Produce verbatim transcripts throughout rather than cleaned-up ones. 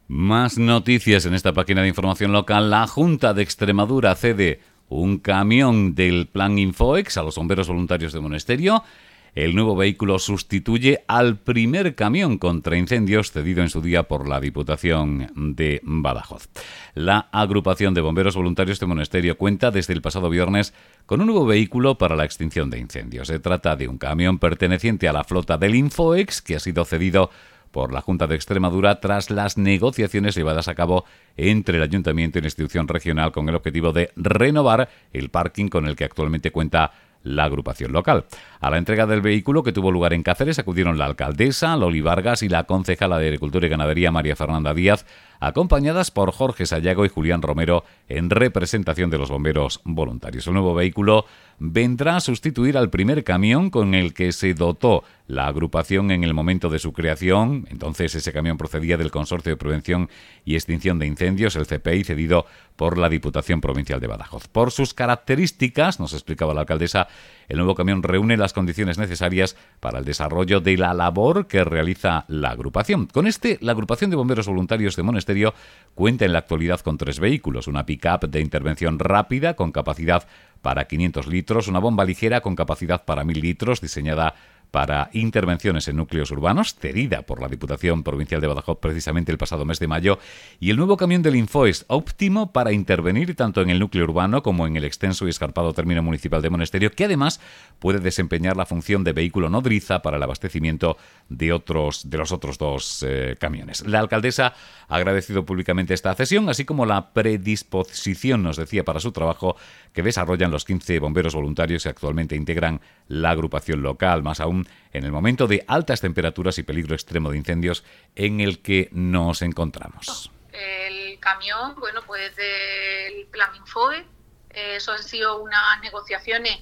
Más noticias en esta página de información local. La Junta de Extremadura cede un camión del Plan Infoex a los bomberos voluntarios de Monesterio. El nuevo vehículo sustituye al primer camión contra incendios cedido en su día por la Diputación de Badajoz. La agrupación de bomberos voluntarios de Monesterio cuenta desde el pasado viernes con un nuevo vehículo para la extinción de incendios. Se trata de un camión perteneciente a la flota del Infoex que ha sido cedido por la Junta de Extremadura tras las negociaciones llevadas a cabo entre el Ayuntamiento y la institución regional con el objetivo de renovar el parking con el que actualmente cuenta la agrupación local. A la entrega del vehículo, que tuvo lugar en Cáceres, acudieron la alcaldesa, Loli Vargas, y la concejala de Agricultura y Ganadería, María Fernanda Díaz, acompañadas por Jorge Sayago y Julián Romero en representación de los bomberos voluntarios. El nuevo vehículo vendrá a sustituir al primer camión con el que se dotó la agrupación en el momento de su creación. Entonces ese camión procedía del Consorcio de Prevención y Extinción de Incendios, el C P I, cedido por la Diputación Provincial de Badajoz. Por sus características, nos explicaba la alcaldesa, el nuevo camión reúne las condiciones necesarias para el desarrollo de la labor que realiza la agrupación. Con este, la agrupación de bomberos voluntarios de Monesterio cuenta en la actualidad con tres vehículos: una pick-up de intervención rápida con capacidad para quinientos litros, una bomba ligera con capacidad para mil litros, diseñada para intervenciones en núcleos urbanos, cedida por la Diputación Provincial de Badajoz precisamente el pasado mes de mayo, y el nuevo camión del Infoex, óptimo para intervenir tanto en el núcleo urbano como en el extenso y escarpado término municipal de Monesterio, que además puede desempeñar la función de vehículo nodriza para el abastecimiento de otros de los otros dos eh, camiones. La alcaldesa ha agradecido públicamente esta cesión, así como la predisposición, nos decía, para su trabajo que desarrollan los quince bomberos voluntarios que actualmente integran la agrupación local, más aún en el momento de altas temperaturas y peligro extremo de incendios en el que nos encontramos. El camión, bueno, pues del Plan Infoex, eh, eso han sido unas negociaciones,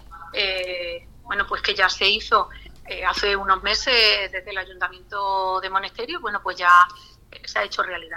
eh, bueno, pues que ya se hizo eh, hace unos meses desde el Ayuntamiento de Monesterio. Bueno, pues ya eh, se ha hecho realidad.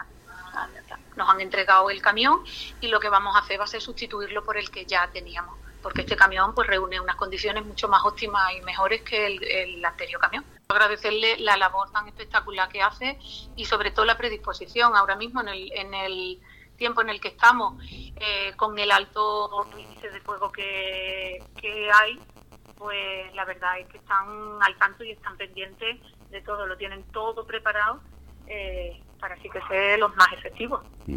Nos han entregado el camión y lo que vamos a hacer va a ser sustituirlo por el que ya teníamos, porque este camión pues reúne unas condiciones mucho más óptimas y mejores que el, el anterior camión. Agradecerle la labor tan espectacular que hace y sobre todo la predisposición ahora mismo en el, en el tiempo en el que estamos, eh, con el alto índice de fuego que, que hay, pues la verdad es que están al tanto y están pendientes de todo, lo tienen todo preparado eh, para así que sea los más efectivos.